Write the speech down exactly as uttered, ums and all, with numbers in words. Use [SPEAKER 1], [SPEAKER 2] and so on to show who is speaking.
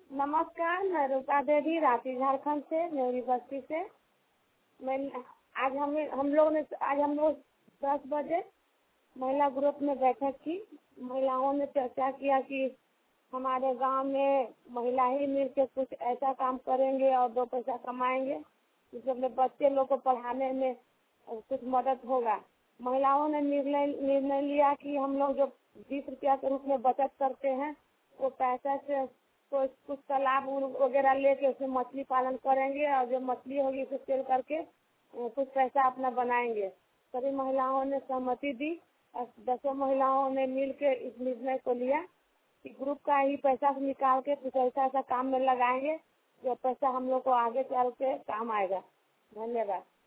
[SPEAKER 1] नमस्कार, मैं रूपा देवी रांची झारखंड से नेवरी बस्ती से। मैं आज हम हम लोग ने आज हम लोग दस बजे महिला ग्रुप में बैठक की। महिलाओं ने चर्चा किया कि हमारे गांव में महिला ही मिलकर कुछ ऐसा काम करेंगे और दो पैसा कमाएंगे जिससे अपने बच्चे लोग को पढ़ाने में कुछ मदद होगा। महिलाओं ने निर्णय निर्णय लिया कि हम लोग जो बीस रुपया के रूप में बचत करते हैं वो पैसा से तो कुछ तालाब वगैरह लेके उसमें मछली पालन करेंगे और जो मछली होगी उसे सेल करके कुछ पैसा अपना बनाएंगे। सभी महिलाओं ने सहमति दी और दसों महिलाओं ने मिल के इस निर्णय को लिया कि ग्रुप का ही पैसा निकाल के कुछ ऐसा ऐसा काम में लगाएंगे जो पैसा हम लोग को आगे चल के काम आएगा। धन्यवाद।